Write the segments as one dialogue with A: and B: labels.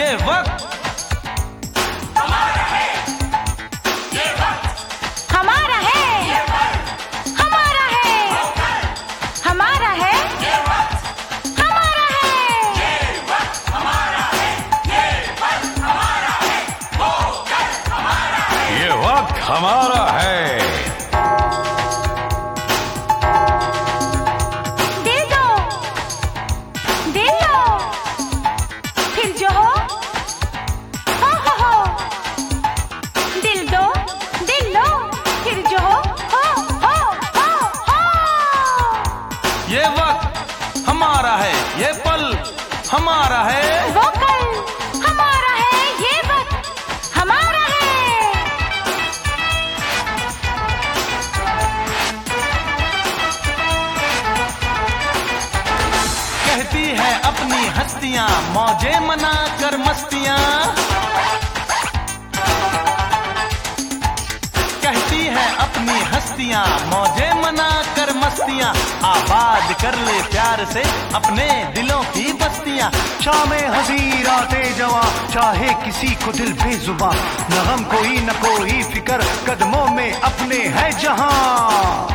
A: वक्त
B: हमारा है, ये वक्त
C: हमारा है,
B: ये पल,
C: हमारा है,
B: वो कल,
C: हमारा है,
B: ये वक्त
C: हमारा है।
B: ये वक्त हमारा है, ये पल हमारा है, वो कल हमारा है।
A: ये वक्त हमारा है।
C: दिल दो, दिल लो, फिर जो हो। दिल दो, दिल लो, फिर जो हो।
A: ये वक्त हमारा है, ये पल हमारा है।
C: वो कल हमारा है, ये वक्त हमारा है।
A: कहती है अपनी हस्तियां मौजे मना कर मस्तियां, कहती है अपनी हस्तियां मौजे मना कर मस्तियां, आबाद कर ले प्यार से अपने दिलों की बस्तियां।
D: शामे हज़ीर आते जवां चाहे किसी को दिल बेजुबां, न गम कोई न कोई फिकर कदमों में अपने है जहां।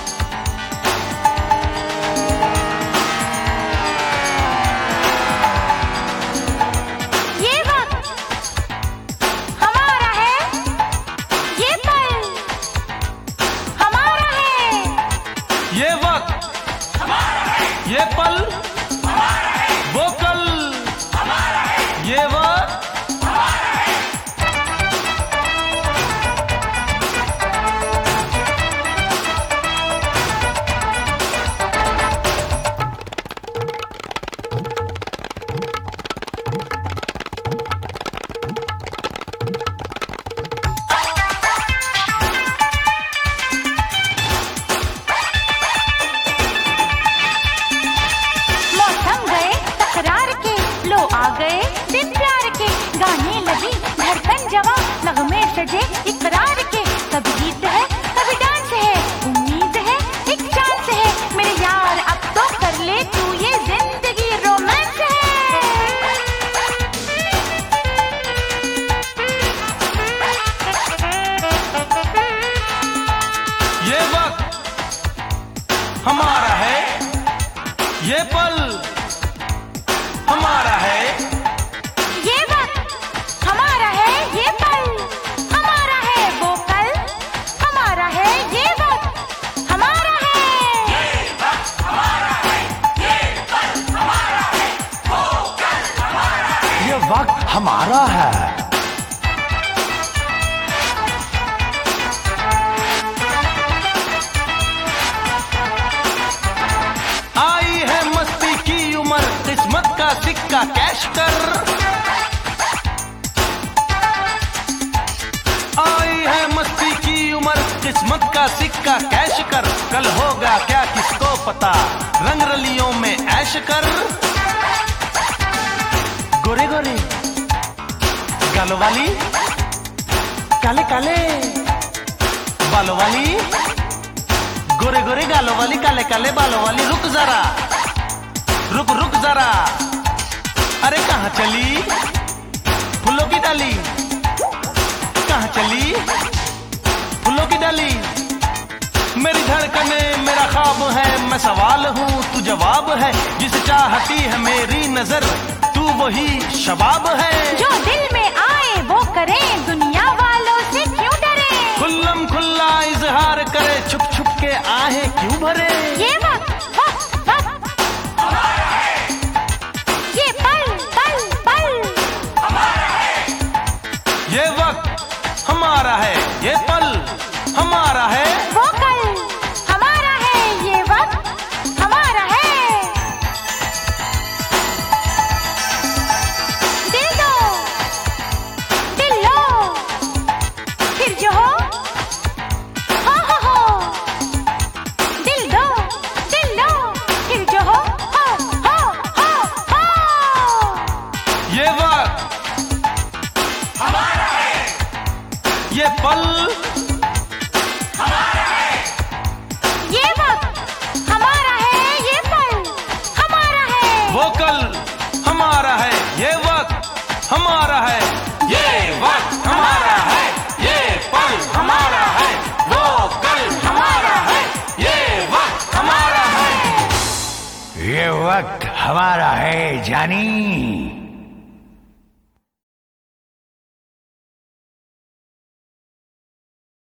C: ये वक्त हमारा है, ये पल हमारा है।
A: ये वक्त
B: हमारा है,
A: ये पल
B: हमारा है,
A: वो कल
B: हमारा है,
A: ये वक्त
B: हमारा है।
C: मौसम गए तकरार के, लो आ गए दिन प्यार के, गाने लगी धड़कन जवां, नगमे सजे इकरार के। कभी गीत है, कभी डांस है, उम्मीद है, एक चांस है, मेरे यार अब तो कर ले तू ये जिंदगी रोमांस है।
A: ये वक्त हमारा है, ये पल हमारा है।
C: ये वक्त हमारा है, ये पल हमारा है, वो कल हमारा है, ये वक्त हमारा है।
B: ये वक्त हमारा है, ये पल हमारा है, वो कल हमारा है।
D: ये वक्त हमारा है।
A: आई है मस्ती की उम्र, किस्मत का सिक्का कैश कर। आई है मस्ती की उम्र, किस्मत का सिक्का कैश कर। कल होगा क्या किसको पता, रंग रलियों में ऐश कर। गोरे गोरे गालों वाली, काले काले बालों वाली, गोरे गोरे गालों वाली, काले काले बालों वाली, रुक जरा, रुक रुक जरा। अरे कहाँ चली फूलों की डाली, कहाँ चली फूलों की डाली। मेरी धड़कने मेरा ख्वाब है, मैं सवाल हूँ तू जवाब है। जिसे चाहती है मेरी नजर, तू वही शबाब है।
C: जो दिल में आए वो करें, दुनिया वालों से क्यों डरे।
A: खुल्लम खुल्ला इजहार करे, छुप छुप के आहें क्यों भरे।
C: ये वक्त
B: हमारा है,
C: ये पल पल पल
B: हमारा है,
A: ये वक्त हमारा है, ये पल हमारा है।
C: वो कल हमारा है, ये वक्त हमारा है। दिल दो, दिल लो, फिर जो हो। दिल दो, दिल लो, फिर जो हो।
A: ये वक्त
B: हमारा है,
A: ये पल
B: हमारा है,
C: ये वक्त हमारा है, ये पल हमारा है।
A: वो कल हमारा है, ये वक्त हमारा
D: ये वक्त हमारा है जानी।